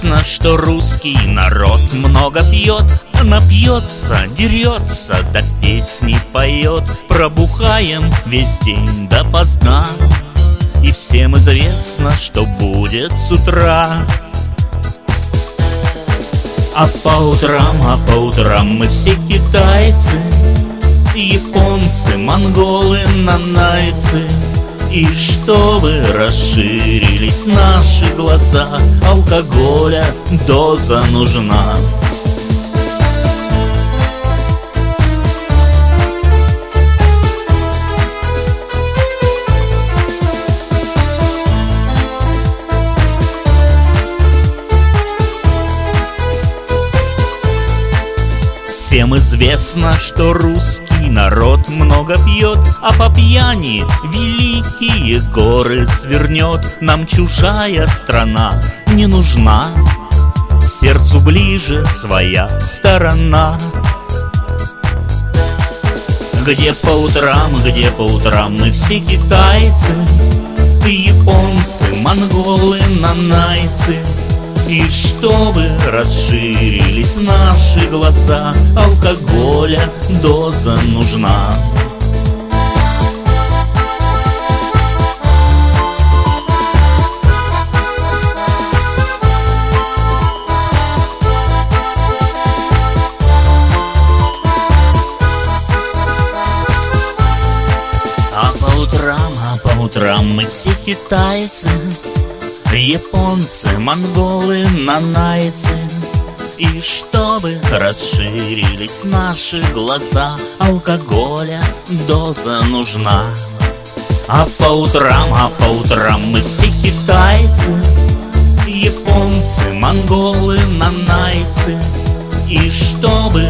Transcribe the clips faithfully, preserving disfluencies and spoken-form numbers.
известно, что русский народ много пьет, напьется, дерется, да песни поет. Пробухаем весь день допоздна, и всем известно, что будет с утра. А по утрам, а по утрам мы все китайцы, японцы, монголы, нанайцы. И чтобы расширились наши глаза, алкоголя доза нужна. Всем известно, что русский народ много пьет, а по пьяни великие горы свернет. Нам чужая страна не нужна, сердцу ближе своя сторона. Где по утрам, где по утрам мы все китайцы, японцы, монголы, нанайцы. И чтобы расширились наши глаза, алкоголя доза нужна. А по утрам, а по утрам мы все китайцы, японцы, монголы, нанайцы. И чтобы расширились наши глаза, алкоголя доза нужна. А по утрам, а по утрам мы все китайцы, японцы, монголы, нанайцы. И чтобы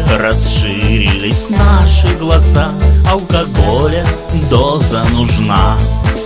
расширились наши глаза, алкоголя доза нужна.